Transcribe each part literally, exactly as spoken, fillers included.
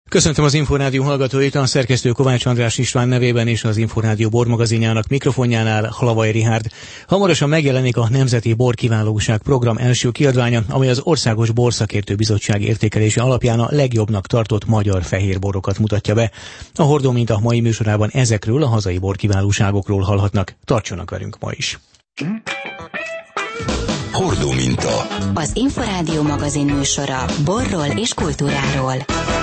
Köszöntöm az Inforádió hallgatóit, a szerkesztő Kovács András István nevében és az Inforádió bormagazinjának mikrofonjánál Hlavai Richárd. Hamarosan megjelenik a Nemzeti Borkiválóság program első kiadványa, amely az Országos Borszakértő Bizottság értékelése alapján a legjobbnak tartott magyar fehérborokat mutatja be. A Hordó Minta mai műsorában ezekről a hazai borkiválóságokról hallhatnak. Tartsanak velünk ma is! Hordó Minta. Az Inforádió magazin műsora borról és kultúráról.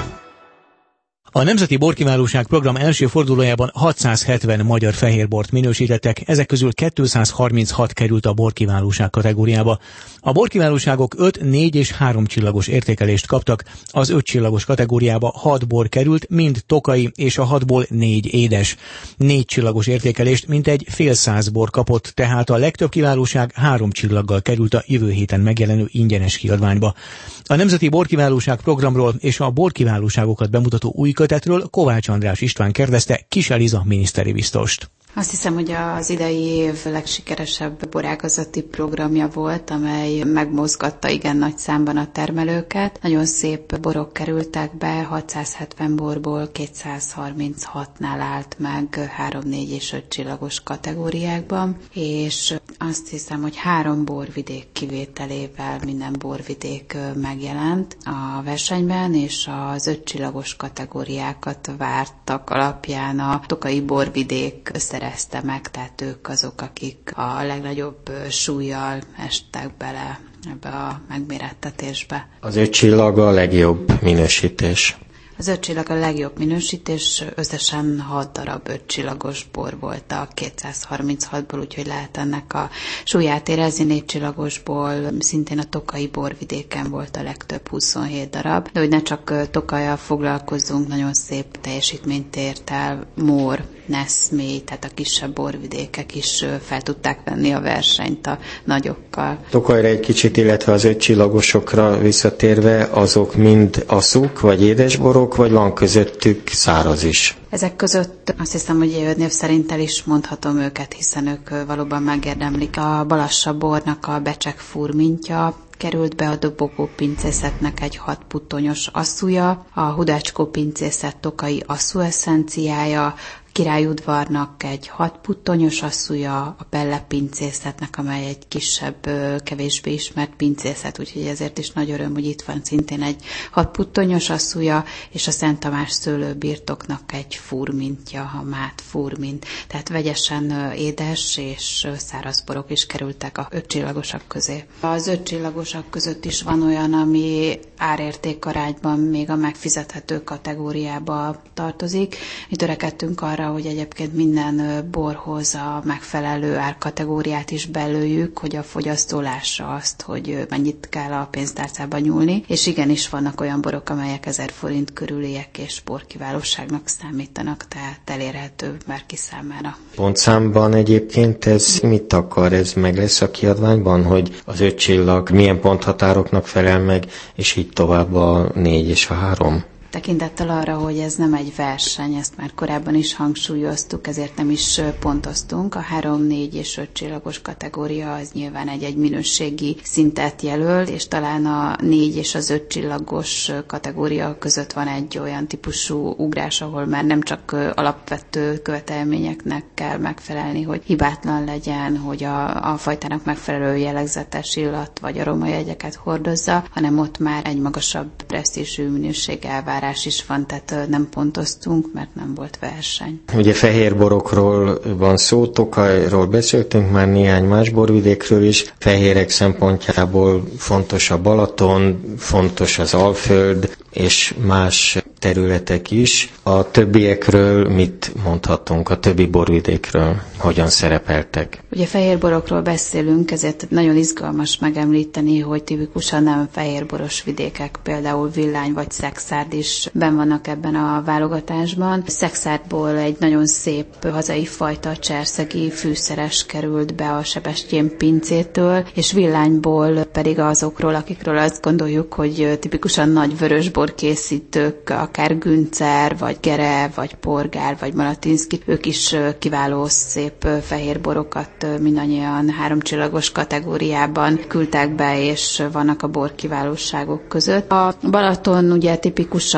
A Nemzeti Borkiválóság program első fordulójában hatszázhetven magyar fehérbort minősítettek, ezek közül kétszázharminchat került a borkiválóság kategóriába. A borkiválóságok öt, négy és három csillagos értékelést kaptak, az öt csillagos kategóriába hat bor került, mind tokai, és a hatból négy édes. Négy csillagos értékelést mintegy fél száz bor kapott, tehát a legtöbb kiválóság három csillaggal került a jövő héten megjelenő ingyenes kiadványba. A Nemzeti Borkiválóság programról és a borkiválóságokat bemutató új kötetről Kovács András István kérdezte Kiss Eliza miniszteri biztost. Azt hiszem, hogy az idei év legsikeresebb borágazati programja volt, amely megmozgatta igen nagy számban a termelőket. Nagyon szép borok kerültek be, hatszázhetven borból kétszázharminchatnál állt meg három, négy és öt csillagos kategóriákban, és azt hiszem, hogy három borvidék kivételével minden borvidék megjelent a versenyben, és az öt csillagos kategóriákat vártak alapján a tokai borvidék szerezte meg, tehát ők azok, akik a legnagyobb súllyal estek bele ebbe a megmérettetésbe. Az öt csillag a legjobb minősítés. Az öt csillag a legjobb minősítés, összesen hat darab öt csillagos bor volt a kétszázharminchatból, úgyhogy lehet ennek a súlyát érezni. Négy csillagosból szintén a tokai borvidéken volt a legtöbb, huszonhét darab, de hogy ne csak Tokajjal foglalkozzunk, nagyon szép teljesítményt ért el Mór, Neszmély, tehát a kisebb borvidékek is fel tudták venni a versenyt a nagyokkal. Tokajra egy kicsit, illetve az öt csillagosokra visszatérve, azok mind aszuk vagy édesborok, vagy van közöttük száraz is? Ezek között azt hiszem, hogy név szerint el is mondhatom őket, hiszen ők valóban megérdemlik. A Balassa bornak a becsek furmintja került be, a Dobogó pincészetnek egy hat puttonyos asszúja, a Hudácskó pincészet tokai asszú eszenciája, Királyudvarnak egy hat puttonyos asszúja, a Pelle pincészetnek, amely egy kisebb, kevésbé ismert pincészet, úgyhogy ezért is nagy öröm, hogy itt van szintén egy hat puttonyos asszúja, és a Szent Tamás szőlőbirtoknak egy furmintja, a Mát furmint. Tehát vegyesen édes és száraz borok is kerültek a öt csillagosak közé. Az öt csillagosak között is van olyan, ami árértékarányban még a megfizethető kategóriába tartozik. Mi törekedtünk arra, hogy egyébként minden borhoz a megfelelő árkategóriát is belőjük, hogy a fogyasztó lássa azt, hogy mennyit kell a pénztárcába nyúlni, és igenis vannak olyan borok, amelyek ezer forint körüliek és borkiválóságnak számítanak, tehát elérhető bárki számára. Pontszámban egyébként ez mit akar? Ez meg lesz a kiadványban, hogy az öt csillag milyen ponthatároknak felel meg, és így tovább a négy és a három? Tekintettel arra, hogy ez nem egy verseny, ezt már korábban is hangsúlyoztuk, ezért nem is pontoztunk. A három, négy és öt csillagos kategória az nyilván egy-egy minőségi szintet jelöl, és talán a négy és az öt csillagos kategória között van egy olyan típusú ugrás, ahol már nem csak alapvető követelményeknek kell megfelelni, hogy hibátlan legyen, hogy a, a fajtának megfelelő jellegzetes illat vagy aromajegyeket hordozza, hanem ott már egy magasabb presztízsű minőség elvárás is van, tehát nem pontoztunk, mert nem volt verseny. Ugye fehérborokról van szó, Tokajról beszéltünk, már néhány más borvidékről is. Fehérek szempontjából fontos a Balaton, fontos az Alföld, és más területek is. A többiekről mit mondhatunk, a többi borvidékről? Hogyan szerepeltek? Ugye fehérborokról beszélünk, ezért nagyon izgalmas megemlíteni, hogy tipikusan nem fehérboros vidékek, például Villány vagy Szekszárd is benn vannak ebben a válogatásban. Szekszárdból egy nagyon szép hazai fajta, cserszegi fűszeres került be a Sebestyén pincétől, és Villányból pedig azokról, akikről azt gondoljuk, hogy tipikusan nagy vörösbor készítők, akár Güncer, vagy Gere, vagy Porgár, vagy Malatinszki, ők is kiváló szép fehérborokat mindannyian háromcsillagos kategóriában küldtek be, és vannak a borkiválóságok között. A Balaton ugye tipikusan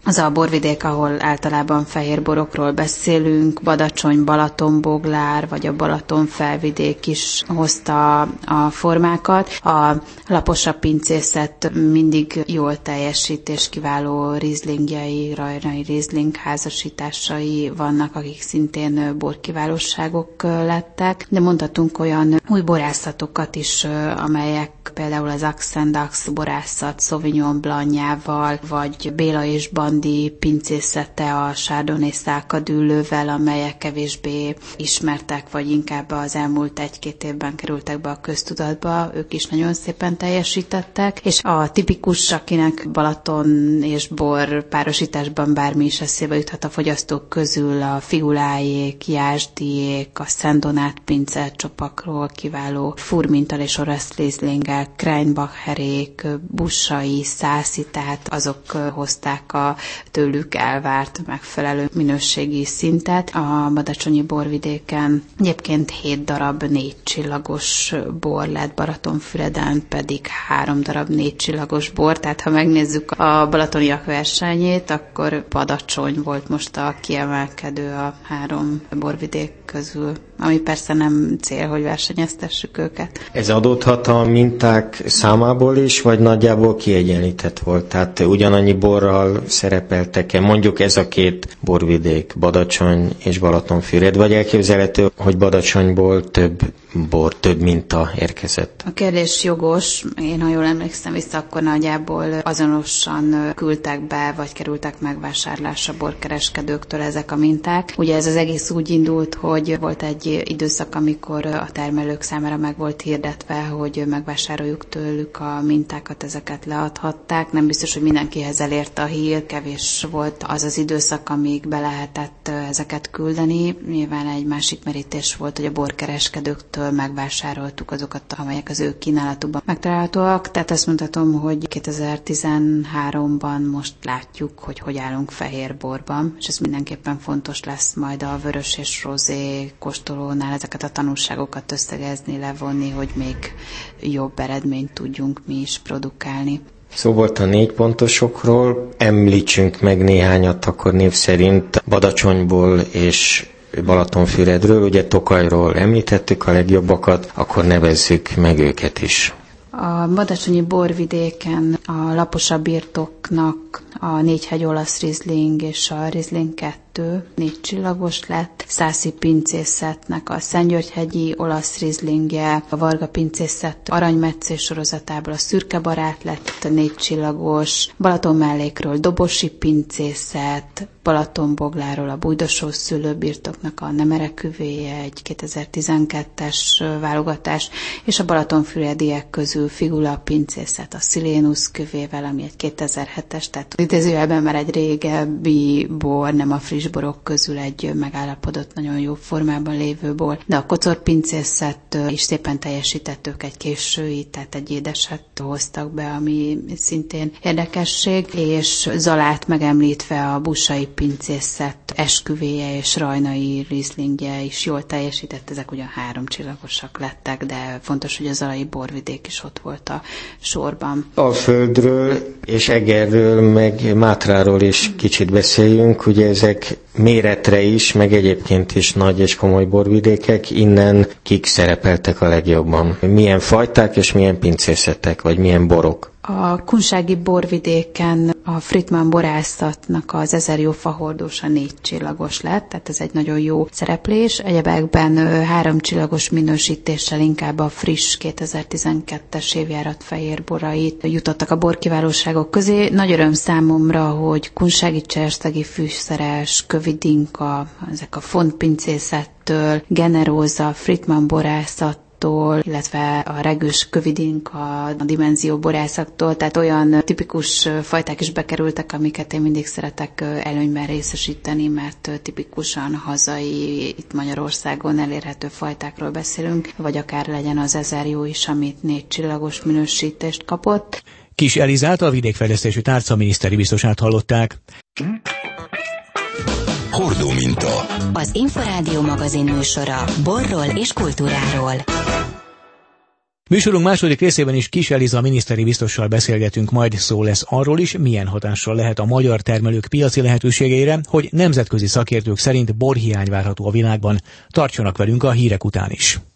Az a borvidék, ahol általában fehér borokról beszélünk, Badacsony, Balatonboglár, vagy a Balaton felvidék is hozta a formákat. A laposabb pincészet mindig jól teljesít, és kiváló rizlingjai, rajnai rizling házasításai vannak, akik szintén borkiválóságok lettek, de mondhatunk olyan új borászatokat is, amelyek például az Axendax borászat Sauvignon Blanc-jával, vagy Béla és Bandi pincészete a Chardonnay szálkadüllővel, amelyek kevésbé ismertek, vagy inkább az elmúlt egy-két évben kerültek be a köztudatba, ők is nagyon szépen teljesítettek, és a tipikus, akinek Balaton és bor párosításban bármi is eszébe juthat a fogyasztók közül, a Figulájék, Jászdiék, a Szent Donát pince csopakról kiváló furmintal és orosz rizlinggel, Kreinbacherék, Bussai, Szászi, tehát azok hozták a tőlük elvárt megfelelő minőségi szintet. A badacsonyi borvidéken egyébként hét darab négy csillagos bor lett, Balatonfüreden pedig három darab négy csillagos bor, tehát ha megnézzük a balatoniak versenyét, akkor Badacsony volt most a kiemelkedő a három borvidék közül, ami persze nem cél, hogy versenyeztessük őket. Ez adódhat a minták számából is, vagy nagyjából kiegyenlített volt? Tehát ugyanannyi borral szerepeltek-e? Mondjuk ez a két borvidék, Badacsony és Balatonfüred, vagy elképzelhető, hogy Badacsonyból több bor, több minta érkezett? A kérdés jogos. Én, ha jól emlékszem vissza, akkor nagyjából azonosan küldtek be, vagy kerültek megvásárlásra borkereskedőktől ezek a minták. Ugye ez az egész úgy indult, hogy volt egy időszak, amikor a termelők számára meg volt hirdetve, hogy megvásároljuk tőlük a mintákat, ezeket leadhatták. Nem biztos, hogy mindenkihez elérte a hír, kevés volt az az időszak, amíg be lehetett ezeket küldeni. Nyilván egy másik merítés volt, hogy a borkereskedőktől megvásároltuk azokat, amelyek az ő kínálatukban megtalálhatóak. Tehát azt mondhatom, hogy kétezer-tizenháromban most látjuk, hogy hogy állunk fehér borban, és ez mindenképpen fontos lesz majd a vörös és rozé kóstolónál ezeket a tanulságokat összegezni, levonni, hogy még jobb eredményt tudjunk mi is produkálni. Szó volt a négy pontosokról, említsünk meg néhányat akkor név szerint Badacsonyból és Balatonfüredről, ugye Tokajról említettük a legjobbakat, akkor nevezzük meg őket is. A badacsonyi borvidéken a laposabb birtoknak a Négyhegy olasz rizling és a rizling kettő négy csillagos lett, Szászi pincészetnek a Szentgyörgyhegyi olasz rizlingje, a Varga pincészet aranymetszés sorozatából a Szürke barát lett négy csillagos, Balaton mellékről Dobosi pincészet, Balatonbogláról a Bújdosó szülőbirtoknak a Nemere küvéje, egy kétezer-tizenkettes válogatás, és a balatonfürediek közül Figula pincészet a Silenus küvével, ami egy kétezer-hetes, tehát idézőjelben már egy régebbi bor, nem a friss borok közül egy megállapodott, nagyon jó formában lévő bor, de a Kocor pincészet is szépen teljesített, ők egy késői, tehát egy édeset hoztak be, ami szintén érdekesség, és Zalát megemlítve a Bussai pincészet esküvéje és rajnai rizlingje is jól teljesített, ezek ugyan három csillagosak lettek, de fontos, hogy a zalai borvidék is ott volt a sorban. Alföldről és Egerről, meg Mátráról is kicsit beszéljünk, ugye ezek méretre is, meg egyébként is nagy és komoly borvidékek, innen kik szerepeltek a legjobban? Milyen fajták és milyen pincészetek, vagy milyen borok? A kunsági borvidéken a Friedman borászatnak az ezer jó fahordós a négy csillagos lett, tehát ez egy nagyon jó szereplés. Egyebekben három csillagos minősítéssel inkább a friss kétezer-tizenkettes évjárat fehér borait jutottak a borkiválóságok közé. Nagy öröm számomra, hogy kunsági cserszegi fűszeres, Kövidinka, ezek a Font pincészettől, Generóza, Friedman borászat, illetve a Regős Kövidinka, a Dimenzió borászaktól, tehát olyan tipikus fajták is bekerültek, amiket én mindig szeretek előnyben részesíteni, mert tipikusan hazai, itt Magyarországon elérhető fajtákról beszélünk, vagy akár legyen az ezer jó is, amit négy csillagos minősítést kapott. Kis Elizát, a vidékfejlesztési tárca miniszteri biztosát hallották. Hordó minta. Az Inforádió magazin műsora borról és kultúráról. Műsorunk második részében is Kiss Eliza miniszteri biztossal beszélgetünk, majd szó lesz arról is, milyen hatással lehet a magyar termelők piaci lehetőségeire, hogy nemzetközi szakértők szerint borhiány várható a világban. Tartsanak velünk a hírek után is.